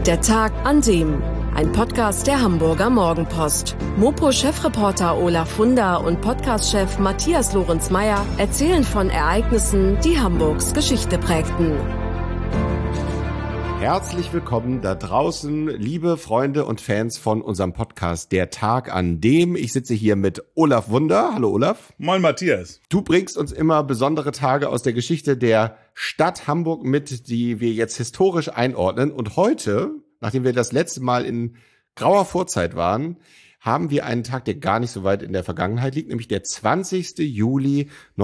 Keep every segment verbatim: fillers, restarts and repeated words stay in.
Der Tag an dem. Ein Podcast der Hamburger Morgenpost. Mopo-Chefreporter Olaf Funder und Podcast-Chef Matthias Lorenz-Meyer erzählen von Ereignissen, die Hamburgs Geschichte prägten. Herzlich willkommen da draußen, liebe Freunde und Fans von unserem Podcast Der Tag an dem. Ich sitze hier mit Olaf Wunder. Hallo Olaf. Moin Matthias. Du bringst uns immer besondere Tage aus der Geschichte der Stadt Hamburg mit, die wir jetzt historisch einordnen. Und heute, nachdem wir das letzte Mal in grauer Vorzeit waren, haben wir einen Tag, der gar nicht so weit in der Vergangenheit liegt, nämlich der zwanzigsten Juli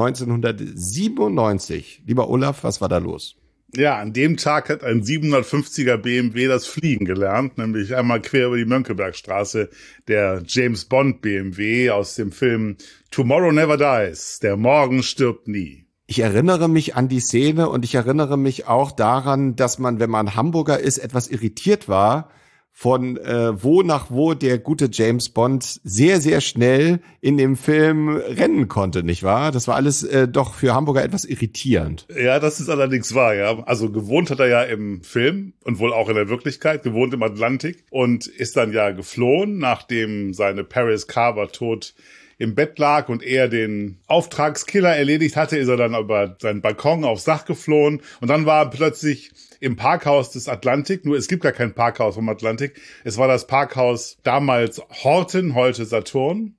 neunzehnhundertsiebenundneunzig. Lieber Olaf, was war da los? Ja, an dem Tag hat ein siebenhundertfünfziger B M W das Fliegen gelernt, nämlich einmal quer über die Mönckebergstraße, der James Bond B M W aus dem Film Tomorrow Never Dies, der Morgen stirbt nie. Ich erinnere mich an die Szene und ich erinnere mich auch daran, dass man, wenn man Hamburger ist, etwas irritiert war, von äh, wo nach wo der gute James Bond sehr, sehr schnell in dem Film rennen konnte, nicht wahr? Das war alles äh, doch für Hamburger etwas irritierend. Ja, das ist allerdings wahr, ja. Also gewohnt hat er ja im Film und wohl auch in der Wirklichkeit, gewohnt im Atlantik und ist dann ja geflohen, nachdem seine Paris Carver tot im Bett lag und er den Auftragskiller erledigt hatte, ist er dann über seinen Balkon aufs Dach geflohen und dann war er plötzlich im Parkhaus des Atlantik, nur es gibt gar kein Parkhaus vom Atlantik, es war das Parkhaus damals Horten, heute Saturn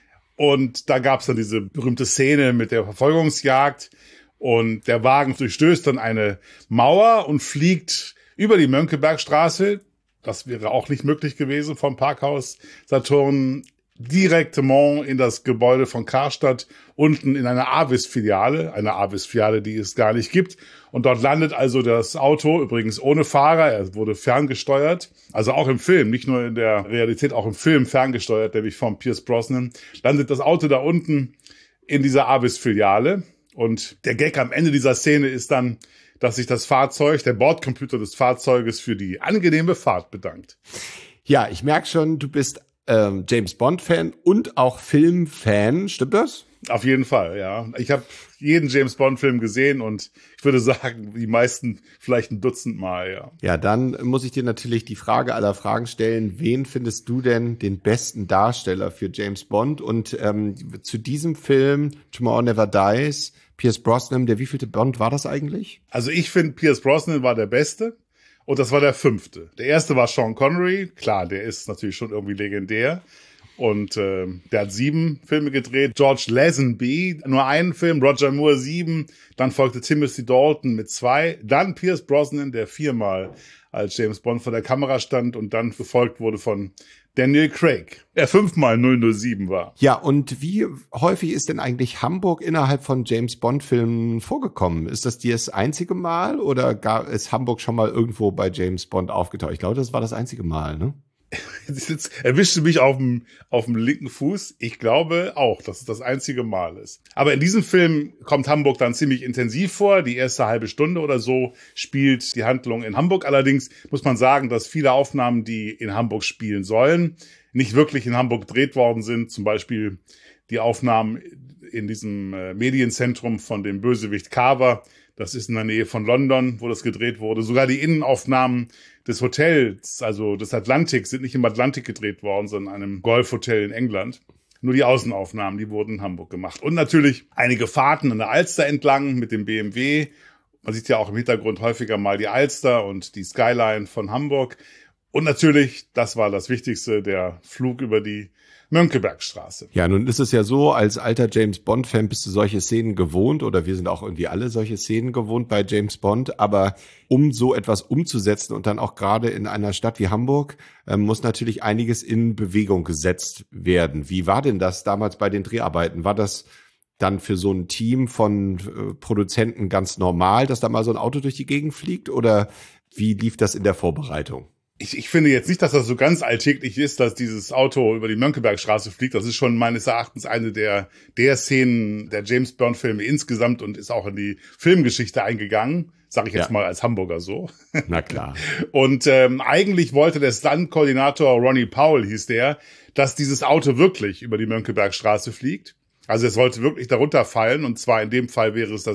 und da gab es dann diese berühmte Szene mit der Verfolgungsjagd und der Wagen durchstößt dann eine Mauer und fliegt über die Mönckebergstraße, das wäre auch nicht möglich gewesen vom Parkhaus Saturn, direktement in das Gebäude von Karstadt, unten in einer Avis-Filiale, eine Avis-Filiale, die es gar nicht gibt. Und dort landet also das Auto, übrigens ohne Fahrer, er wurde ferngesteuert, also auch im Film, nicht nur in der Realität, auch im Film ferngesteuert, nämlich von Pierce Brosnan, landet das Auto da unten in dieser Avis-Filiale. Und der Gag am Ende dieser Szene ist dann, dass sich das Fahrzeug, der Bordcomputer des Fahrzeuges für die angenehme Fahrt bedankt. Ja, ich merke schon, du bist Ähm, James Bond-Fan und auch Film-Fan, stimmt das? Auf jeden Fall, ja. Ich habe jeden James Bond-Film gesehen und ich würde sagen, die meisten vielleicht ein Dutzend Mal, ja. Ja, dann muss ich dir natürlich die Frage aller Fragen stellen. Wen findest du denn den besten Darsteller für James Bond? Und ähm, zu diesem Film, Tomorrow Never Dies, Pierce Brosnan, der wievielte Bond war das eigentlich? Also ich finde, Pierce Brosnan war der Beste. Und das war der fünfte. Der erste war Sean Connery. Klar, der ist natürlich schon irgendwie legendär. Und äh, der hat sieben Filme gedreht. George Lazenby, nur einen Film. Roger Moore, sieben. Dann folgte Timothy Dalton mit zwei. Dann Pierce Brosnan, der viermal als James Bond vor der Kamera stand und dann gefolgt wurde von Daniel Craig, der fünfmal null null sieben war. Ja, und wie häufig ist denn eigentlich Hamburg innerhalb von James-Bond-Filmen vorgekommen? Ist das dir das einzige Mal oder gar ist Hamburg schon mal irgendwo bei James Bond aufgetaucht? Ich glaube, das war das einzige Mal, ne? Jetzt erwischte mich auf dem, auf dem linken Fuß. Ich glaube auch, dass es das einzige Mal ist. Aber in diesem Film kommt Hamburg dann ziemlich intensiv vor. Die erste halbe Stunde oder so spielt die Handlung in Hamburg. Allerdings muss man sagen, dass viele Aufnahmen, die in Hamburg spielen sollen, nicht wirklich in Hamburg gedreht worden sind. Zum Beispiel die Aufnahmen in diesem äh, Medienzentrum von dem Bösewicht Carver. Das ist in der Nähe von London, wo das gedreht wurde. Sogar die Innenaufnahmen des Hotels, also des Atlantiks, sind nicht im Atlantik gedreht worden, sondern in einem Golfhotel in England. Nur die Außenaufnahmen, die wurden in Hamburg gemacht. Und natürlich einige Fahrten an der Alster entlang mit dem B M W. Man sieht ja auch im Hintergrund häufiger mal die Alster und die Skyline von Hamburg. Und natürlich, das war das Wichtigste, der Flug über die Mönckebergstraße. Ja, nun ist es ja so, als alter James-Bond-Fan bist du solche Szenen gewohnt oder wir sind auch irgendwie alle solche Szenen gewohnt bei James Bond, aber um so etwas umzusetzen und dann auch gerade in einer Stadt wie Hamburg, äh, muss natürlich einiges in Bewegung gesetzt werden. Wie war denn das damals bei den Dreharbeiten? War das dann für so ein Team von äh, Produzenten ganz normal, dass da mal so ein Auto durch die Gegend fliegt oder wie lief das in der Vorbereitung? Ich, ich finde jetzt nicht, dass das so ganz alltäglich ist, dass dieses Auto über die Mönckebergstraße fliegt. Das ist schon meines Erachtens eine der, der Szenen der James-Bond-Filme insgesamt und ist auch in die Filmgeschichte eingegangen. Sage ich jetzt ja. mal als Hamburger so. Na klar. Und ähm, eigentlich wollte der Stunt-Koordinator Ronnie Powell, hieß der, dass dieses Auto wirklich über die Mönckebergstraße fliegt. Also es sollte wirklich darunter fallen und zwar in dem Fall wäre es das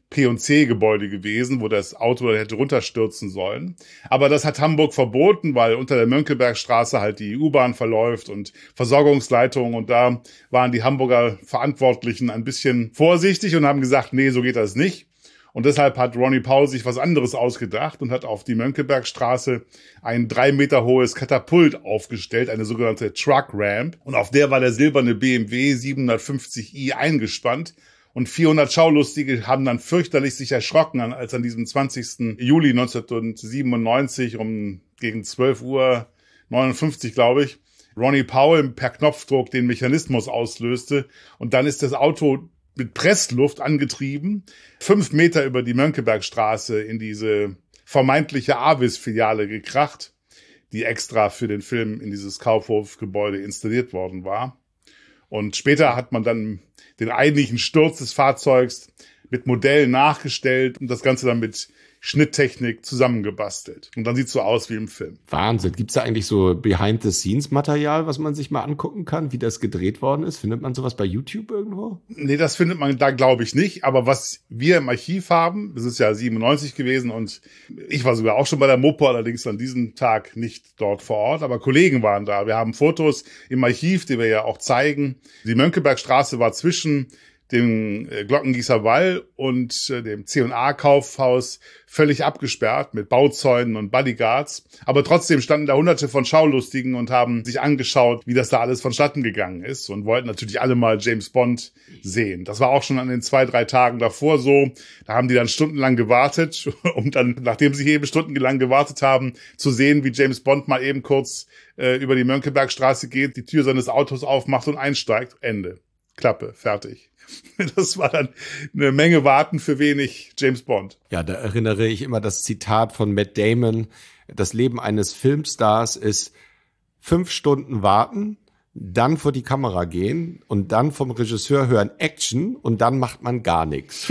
P und C-Gebäude gewesen, wo das Auto hätte runterstürzen sollen. Aber das hat Hamburg verboten, weil unter der Mönckebergstraße halt die U-Bahn verläuft und Versorgungsleitungen. Und da waren die Hamburger Verantwortlichen ein bisschen vorsichtig und haben gesagt, nee, so geht das nicht. Und deshalb hat Ronnie Powell sich was anderes ausgedacht und hat auf die Mönckebergstraße ein drei Meter hohes Katapult aufgestellt, eine sogenannte Truck Ramp. Und auf der war der silberne B M W siebenhundertfünfzig i eingespannt. Und vierhundert Schaulustige haben dann fürchterlich sich erschrocken, als an diesem zwanzigsten Juli neunzehnhundertsiebenundneunzig um gegen zwölf Uhr neunundfünfzig, glaube ich, Ronnie Powell per Knopfdruck den Mechanismus auslöste. Und dann ist das Auto mit Pressluft angetrieben, fünf Meter über die Mönckebergstraße in diese vermeintliche Avis-Filiale gekracht, die extra für den Film in dieses Kaufhofgebäude installiert worden war. Und später hat man dann den eigentlichen Sturz des Fahrzeugs mit Modellen nachgestellt und das Ganze dann mit Schnitttechnik zusammengebastelt. Und dann sieht's so aus wie im Film. Wahnsinn. Gibt's da eigentlich so Behind-the-Scenes-Material, was man sich mal angucken kann, wie das gedreht worden ist? Findet man sowas bei YouTube irgendwo? Nee, das findet man da, glaube ich, nicht. Aber was wir im Archiv haben, das ist ja siebenundneunzig gewesen und ich war sogar auch schon bei der Mopo, allerdings an diesem Tag nicht dort vor Ort, aber Kollegen waren da. Wir haben Fotos im Archiv, die wir ja auch zeigen. Die Mönckebergstraße war zwischen dem Glockengießer Wall und dem C und A-Kaufhaus völlig abgesperrt mit Bauzäunen und Bodyguards. Aber trotzdem standen da hunderte von Schaulustigen und haben sich angeschaut, wie das da alles vonstatten gegangen ist und wollten natürlich alle mal James Bond sehen. Das war auch schon an den zwei, drei Tagen davor so. Da haben die dann stundenlang gewartet, um dann, nachdem sie eben stundenlang gewartet haben, zu sehen, wie James Bond mal eben kurz äh, über die Mönckebergstraße geht, die Tür seines Autos aufmacht und einsteigt. Ende. Klappe. Fertig. Das war dann eine Menge Warten für wenig James Bond. Ja, da erinnere ich immer das Zitat von Matt Damon. Das Leben eines Filmstars ist fünf Stunden warten, dann vor die Kamera gehen und dann vom Regisseur hören Action und dann macht man gar nichts.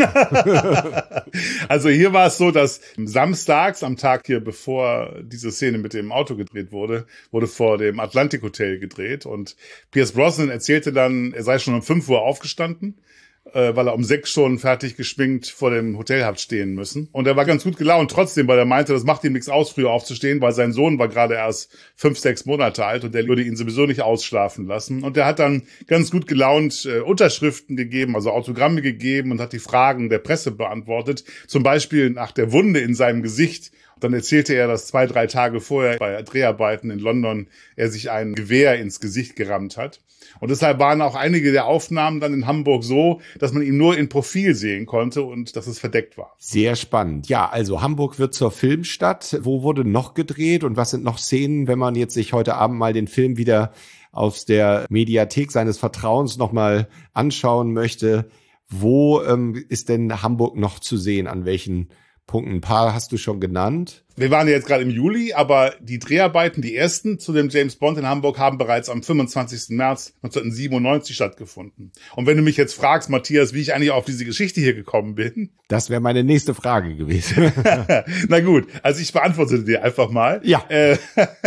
Also hier war es so, dass samstags am Tag hier, bevor diese Szene mit dem Auto gedreht wurde, wurde vor dem Atlantic Hotel gedreht und Pierce Brosnan erzählte dann, er sei schon um fünf Uhr aufgestanden, weil er um sechs schon fertig geschminkt vor dem Hotel hat stehen müssen. Und er war ganz gut gelaunt trotzdem, weil er meinte, das macht ihm nichts aus, früher aufzustehen, weil sein Sohn war gerade erst fünf, sechs Monate alt und der würde ihn sowieso nicht ausschlafen lassen. Und er hat dann ganz gut gelaunt äh, Unterschriften gegeben, also Autogramme gegeben und hat die Fragen der Presse beantwortet. Zum Beispiel nach der Wunde in seinem Gesicht. Dann erzählte er, dass zwei, drei Tage vorher bei Dreharbeiten in London er sich ein Gewehr ins Gesicht gerammt hat. Und deshalb waren auch einige der Aufnahmen dann in Hamburg so, dass man ihn nur in Profil sehen konnte und dass es verdeckt war. Sehr spannend. Ja, also Hamburg wird zur Filmstadt. Wo wurde noch gedreht und was sind noch Szenen, wenn man jetzt sich heute Abend mal den Film wieder aus der Mediathek seines Vertrauens nochmal anschauen möchte? Wo ähm, ist denn Hamburg noch zu sehen? An welchen Punkten? Ein paar hast du schon genannt. Wir waren ja jetzt gerade im Juli, aber die Dreharbeiten, die ersten zu dem James Bond in Hamburg, haben bereits am fünfundzwanzigsten März neunzehnhundertsiebenundneunzig stattgefunden. Und wenn du mich jetzt fragst, Matthias, wie ich eigentlich auf diese Geschichte hier gekommen bin. Das wäre meine nächste Frage gewesen. Na gut, also ich beantworte dir einfach mal. Ja. Äh,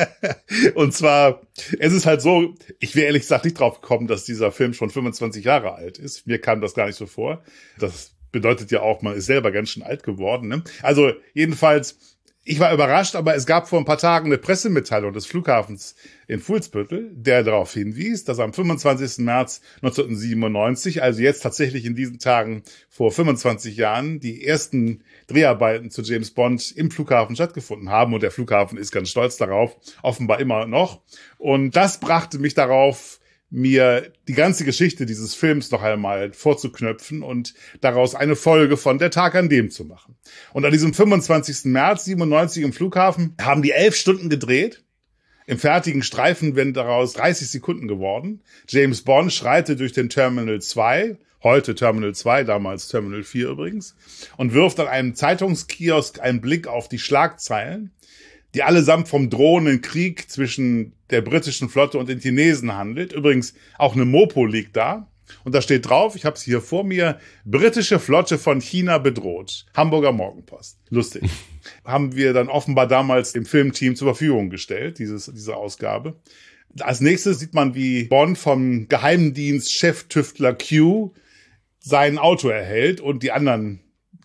und zwar, es ist halt so, ich wäre ehrlich gesagt nicht drauf gekommen, dass dieser Film schon fünfundzwanzig Jahre alt ist. Mir kam das gar nicht so vor. Das bedeutet ja auch, man ist selber ganz schön alt geworden. Ne? Also jedenfalls, ich war überrascht, aber es gab vor ein paar Tagen eine Pressemitteilung des Flughafens in Fuhlsbüttel, der darauf hinwies, dass am fünfundzwanzigsten März neunzehnhundertsiebenundneunzig, also jetzt tatsächlich in diesen Tagen vor fünfundzwanzig Jahren, die ersten Dreharbeiten zu James Bond im Flughafen stattgefunden haben. Und der Flughafen ist ganz stolz darauf, offenbar immer noch. Und das brachte mich darauf, mir die ganze Geschichte dieses Films noch einmal vorzuknöpfen und daraus eine Folge von Der Tag an dem zu machen. Und an diesem fünfundzwanzigsten März siebenundneunzig im Flughafen haben die elf Stunden gedreht. Im fertigen Streifen wären daraus dreißig Sekunden geworden. James Bond schreitet durch den Terminal zwei, heute Terminal zwei, damals Terminal vier übrigens, und wirft an einem Zeitungskiosk einen Blick auf die Schlagzeilen, die allesamt vom drohenden Krieg zwischen der britischen Flotte und den Chinesen handelt. Übrigens, auch eine Mopo liegt da. Und da steht drauf, ich habe es hier vor mir, britische Flotte von China bedroht. Hamburger Morgenpost. Lustig. Haben wir dann offenbar damals dem Filmteam zur Verfügung gestellt, dieses, diese Ausgabe. Als nächstes sieht man, wie Bond vom Geheimdienst-Cheftüftler Q sein Auto erhält und die anderen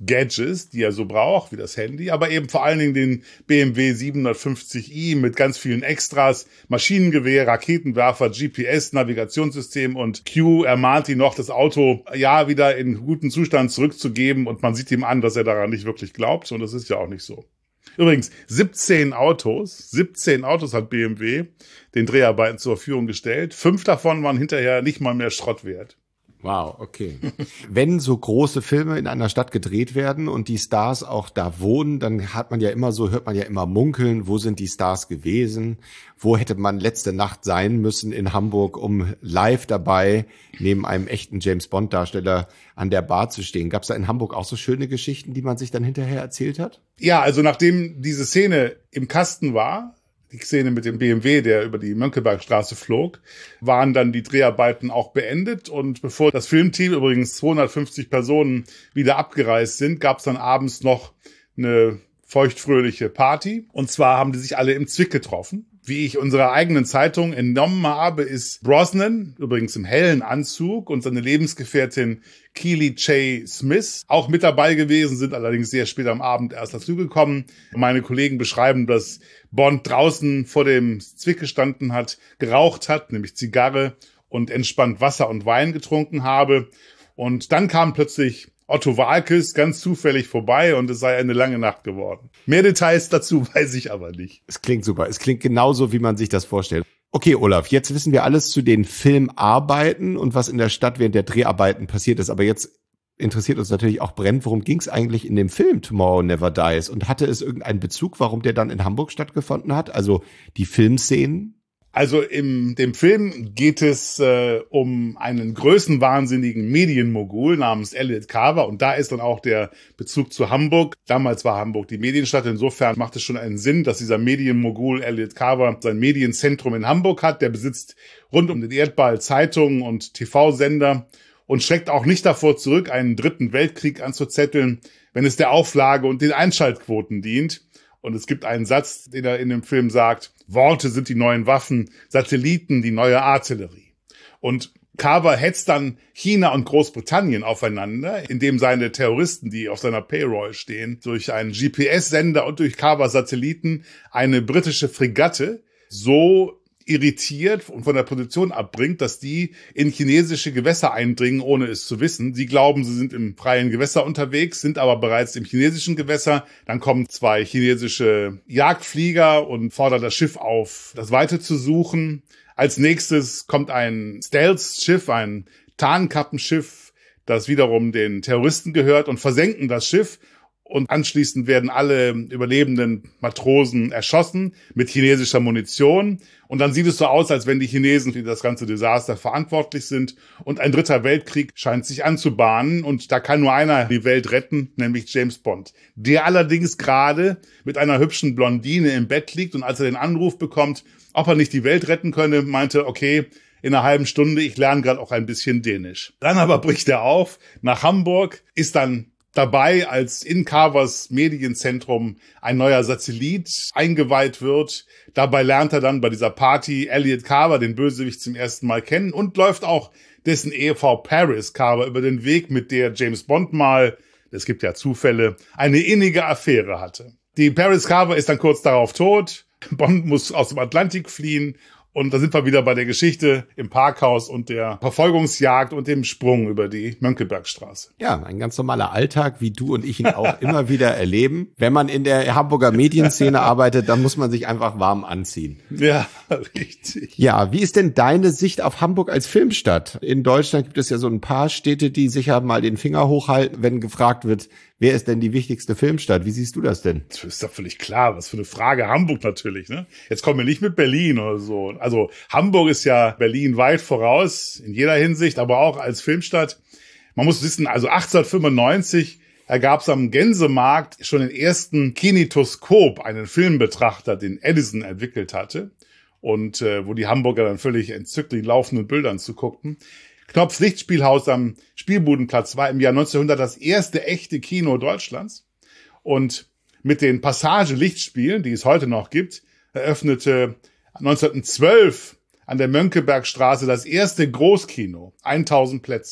Gadgets, die er so braucht, wie das Handy, aber eben vor allen Dingen den B M W siebenhundertfünfzig i mit ganz vielen Extras, Maschinengewehr, Raketenwerfer, G P S, Navigationssystem, und Q ermahnt ihn noch, das Auto ja wieder in guten Zustand zurückzugeben, und man sieht ihm an, dass er daran nicht wirklich glaubt, und das ist ja auch nicht so. Übrigens, siebzehn Autos, siebzehn Autos hat B M W den Dreharbeiten zur Verfügung gestellt. Fünf davon waren hinterher nicht mal mehr Schrott wert. Wow, okay. Wenn so große Filme in einer Stadt gedreht werden und die Stars auch da wohnen, dann hat man ja immer so, hört man ja immer munkeln, wo sind die Stars gewesen? Wo hätte man letzte Nacht sein müssen in Hamburg, um live dabei neben einem echten James-Bond-Darsteller an der Bar zu stehen? Gab es da in Hamburg auch so schöne Geschichten, die man sich dann hinterher erzählt hat? Ja, also nachdem diese Szene im Kasten war, die Szene mit dem B M W, der über die Mönckebergstraße flog, waren dann die Dreharbeiten auch beendet. Und bevor das Filmteam, übrigens zweihundertfünfzig Personen, wieder abgereist sind, gab es dann abends noch eine feuchtfröhliche Party. Und zwar haben die sich alle im Zwick getroffen. Wie ich unserer eigenen Zeitung entnommen habe, ist Brosnan, übrigens im hellen Anzug, und seine Lebensgefährtin Keely J. Smith auch mit dabei gewesen, sind allerdings sehr spät am Abend erst dazugekommen. Meine Kollegen beschreiben, dass Bond draußen vor dem Zwick gestanden hat, geraucht hat, nämlich Zigarre, und entspannt Wasser und Wein getrunken habe. Und dann kam plötzlich Otto Waalkes ganz zufällig vorbei, und es sei eine lange Nacht geworden. Mehr Details dazu weiß ich aber nicht. Es klingt super. Es klingt genauso, wie man sich das vorstellt. Okay, Olaf, jetzt wissen wir alles zu den Filmarbeiten und was in der Stadt während der Dreharbeiten passiert ist. Aber jetzt interessiert uns natürlich auch brennend, worum ging es eigentlich in dem Film Tomorrow Never Dies? Und hatte es irgendeinen Bezug, warum der dann in Hamburg stattgefunden hat? Also die Filmszenen? Also in dem Film geht es äh, um einen größenwahnsinnigen Medienmogul namens Elliot Carver, und da ist dann auch der Bezug zu Hamburg. Damals war Hamburg die Medienstadt, insofern macht es schon einen Sinn, dass dieser Medienmogul Elliot Carver sein Medienzentrum in Hamburg hat. Der besitzt rund um den Erdball Zeitungen und T V-Sender und schreckt auch nicht davor zurück, einen dritten Weltkrieg anzuzetteln, wenn es der Auflage und den Einschaltquoten dient. Und es gibt einen Satz, den er in dem Film sagt: Worte sind die neuen Waffen, Satelliten die neue Artillerie. Und Carver hetzt dann China und Großbritannien aufeinander, indem seine Terroristen, die auf seiner Payroll stehen, durch einen G P S-Sender und durch Carver-Satelliten eine britische Fregatte so irritiert und von der Position abbringt, dass die in chinesische Gewässer eindringen, ohne es zu wissen. Sie glauben, sie sind im freien Gewässer unterwegs, sind aber bereits im chinesischen Gewässer. Dann kommen zwei chinesische Jagdflieger und fordern das Schiff auf, das Weite zu suchen. Als nächstes kommt ein Stealth-Schiff, ein Tarnkappenschiff, das wiederum den Terroristen gehört, und versenken das Schiff. Und anschließend werden alle überlebenden Matrosen erschossen mit chinesischer Munition. Und dann sieht es so aus, als wenn die Chinesen für das ganze Desaster verantwortlich sind. Und ein dritter Weltkrieg scheint sich anzubahnen. Und da kann nur einer die Welt retten, nämlich James Bond. Der allerdings gerade mit einer hübschen Blondine im Bett liegt. Und als er den Anruf bekommt, ob er nicht die Welt retten könne, meinte, okay, in einer halben Stunde, ich lerne gerade auch ein bisschen Dänisch. Dann aber bricht er auf nach Hamburg, ist dann dabei, als in Carvers Medienzentrum ein neuer Satellit eingeweiht wird. Dabei lernt er dann bei dieser Party Elliot Carver, den Bösewicht, zum ersten Mal kennen, und läuft auch dessen Ehefrau Paris Carver über den Weg, mit der James Bond mal, es gibt ja Zufälle, eine innige Affäre hatte. Die Paris Carver ist dann kurz darauf tot. Bond muss aus dem Atlantik fliehen. Und da sind wir wieder bei der Geschichte im Parkhaus und der Verfolgungsjagd und dem Sprung über die Mönckebergstraße. Ja, ein ganz normaler Alltag, wie du und ich ihn auch immer wieder erleben. Wenn man in der Hamburger Medienszene arbeitet, dann muss man sich einfach warm anziehen. Ja, richtig. Ja, wie ist denn deine Sicht auf Hamburg als Filmstadt? In Deutschland gibt es ja so ein paar Städte, die sicher mal den Finger hochhalten, wenn gefragt wird, wer ist denn die wichtigste Filmstadt? Wie siehst du das denn? Das ist doch völlig klar. Was für eine Frage. Hamburg natürlich, ne? Jetzt kommen wir nicht mit Berlin oder so. Also Hamburg ist ja Berlin weit voraus in jeder Hinsicht, aber auch als Filmstadt. Man muss wissen, also achtzehnhundertfünfundneunzig ergab es am Gänsemarkt schon den ersten Kinetoskop, einen Filmbetrachter, den Edison entwickelt hatte. Und äh, wo die Hamburger dann völlig entzückt den laufenden Bildern zuguckten. Knopfs Lichtspielhaus am Spielbudenplatz war im Jahr neunzehnhundert das erste echte Kino Deutschlands. Und mit den Passage-Lichtspielen, die es heute noch gibt, eröffnete neunzehnhundertzwölf an der Mönckebergstraße das erste Großkino, tausend Plätze.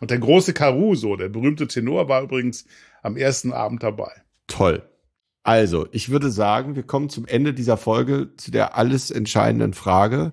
Und der große Caruso, der berühmte Tenor, war übrigens am ersten Abend dabei. Toll. Also, ich würde sagen, wir kommen zum Ende dieser Folge zu der alles entscheidenden Frage.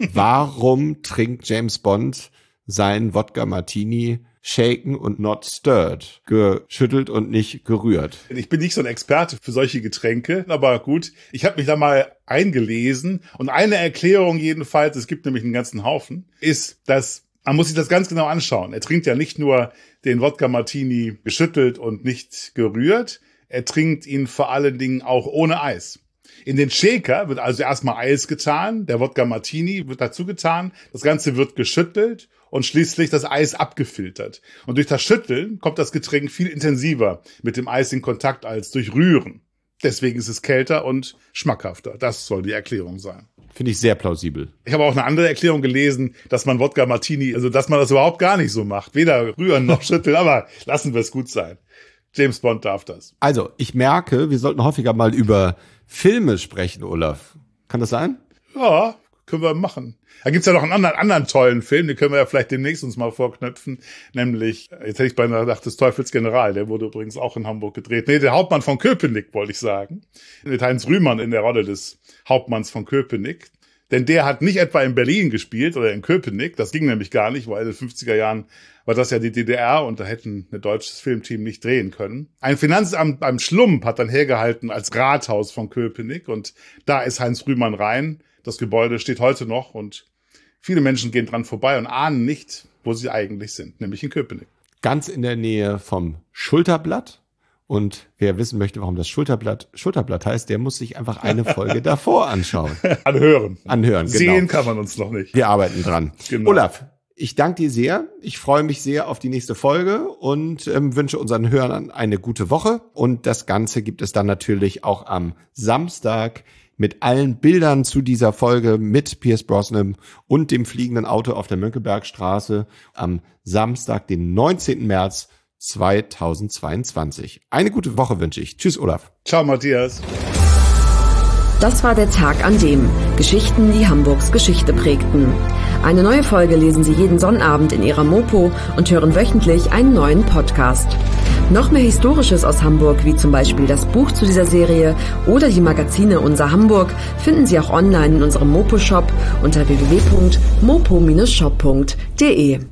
Warum trinkt James Bond sein Wodka Martini shaken und not stirred? Geschüttelt und nicht gerührt. Ich bin nicht so ein Experte für solche Getränke, aber gut, ich habe mich da mal eingelesen und eine Erklärung jedenfalls, es gibt nämlich einen ganzen Haufen, ist, dass man muss sich das ganz genau anschauen. Er trinkt ja nicht nur den Wodka Martini geschüttelt und nicht gerührt, er trinkt ihn vor allen Dingen auch ohne Eis. In den Shaker wird also erstmal Eis getan, der Wodka Martini wird dazu getan, das Ganze wird geschüttelt und schließlich das Eis abgefiltert. Und durch das Schütteln kommt das Getränk viel intensiver mit dem Eis in Kontakt als durch Rühren. Deswegen ist es kälter und schmackhafter. Das soll die Erklärung sein. Finde ich sehr plausibel. Ich habe auch eine andere Erklärung gelesen, dass man Wodka Martini, also dass man das überhaupt gar nicht so macht. Weder rühren noch schütteln, aber lassen wir es gut sein. James Bond darf das. Also, ich merke, wir sollten häufiger mal über Filme sprechen, Olaf. Kann das sein? Ja, können wir machen. Da gibt's ja noch einen anderen, anderen tollen Film, den können wir ja vielleicht demnächst uns mal vorknöpfen, nämlich, jetzt hätte ich beinahe gedacht, des Teufels General, der wurde übrigens auch in Hamburg gedreht. Nee, der Hauptmann von Köpenick, wollte ich sagen. Mit Heinz Rühmann in der Rolle des Hauptmanns von Köpenick. Denn der hat nicht etwa in Berlin gespielt oder in Köpenick, das ging nämlich gar nicht, weil in den fünfziger Jahren war das ja die D D R und da hätten ein deutsches Filmteam nicht drehen können. Ein Finanzamt beim Schlump hat dann hergehalten als Rathaus von Köpenick und da ist Heinz Rühmann rein. Das Gebäude steht heute noch und viele Menschen gehen dran vorbei und ahnen nicht, wo sie eigentlich sind, nämlich in Köpenick. Ganz in der Nähe vom Schulterblatt. Und wer wissen möchte, warum das Schulterblatt Schulterblatt heißt, der muss sich einfach eine Folge davor anschauen. Anhören. Anhören, genau. Sehen kann man uns noch nicht. Wir arbeiten dran. Genau. Olaf, ich danke dir sehr. Ich freue mich sehr auf die nächste Folge und ähm, wünsche unseren Hörern eine gute Woche. Und das Ganze gibt es dann natürlich auch am Samstag mit allen Bildern zu dieser Folge mit Pierce Brosnan und dem fliegenden Auto auf der Mönckebergstraße am Samstag, den neunzehnten März zweitausendzweiundzwanzig. Eine gute Woche wünsche ich. Tschüss, Olaf. Ciao, Matthias. Das war der Tag an dem. Geschichten, die Hamburgs Geschichte prägten. Eine neue Folge lesen Sie jeden Sonnabend in Ihrer Mopo und hören wöchentlich einen neuen Podcast. Noch mehr Historisches aus Hamburg, wie zum Beispiel das Buch zu dieser Serie oder die Magazine Unser Hamburg, finden Sie auch online in unserem Mopo-Shop unter w w w punkt mopo Bindestrich shop punkt de.